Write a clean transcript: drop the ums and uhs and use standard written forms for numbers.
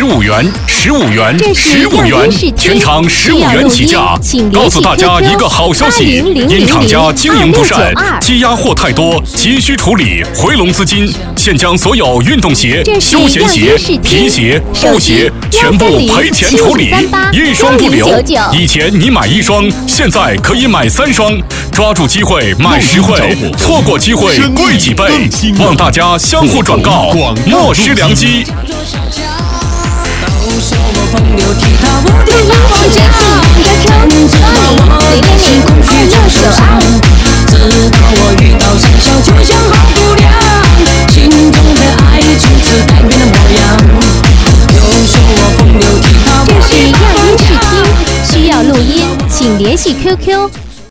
15元，15元，15元，全场15元起价。告诉大家一个好消息，因厂家经营不善，积压货太多，急需处理，回笼资金，现将所有运动鞋、休闲鞋、皮鞋、布鞋全部赔钱处理，一双不留。以前你买1双，现在可以买3双，抓住机会买实惠，错过机会贵几倍。望大家相互转告，莫失良机。 这是样音视听，需要录音，请联系QQ